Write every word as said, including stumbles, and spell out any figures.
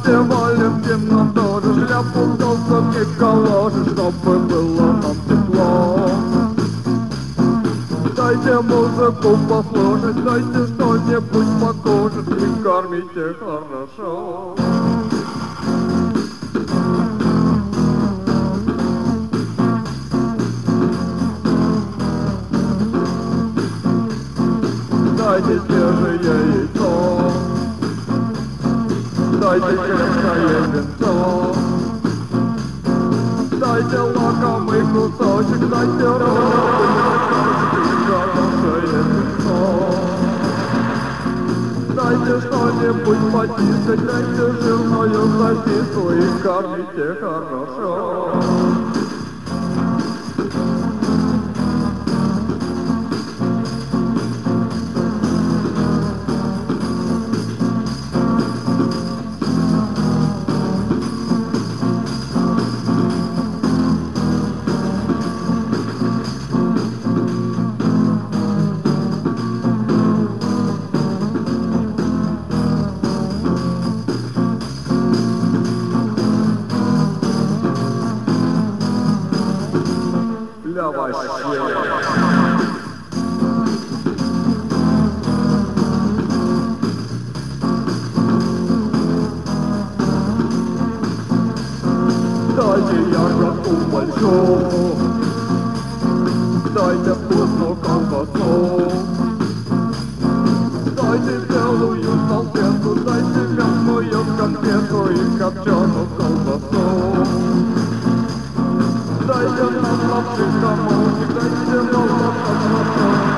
Дайте валенки нам тоже, шляпу, галстук и калоши, чтобы было нам тепло. Дайте музыку послушать, дайте что-нибудь покушать и кормите хорошо. Дайте свежее яйцо, дайте крепкое винцо, дайте лакомый кусочек, дайте розовый и хорошее винцо. Дайте что-нибудь потискать, дайте жирную сосиску и кормите хорошо. Для вообще. Дайте ягодку большую, дайте вкусную колбасу, дайте белую салфетку, дайте мясную конфету и копченую колбасу. Дайте нам лапши, комочек, дайте нам лапши,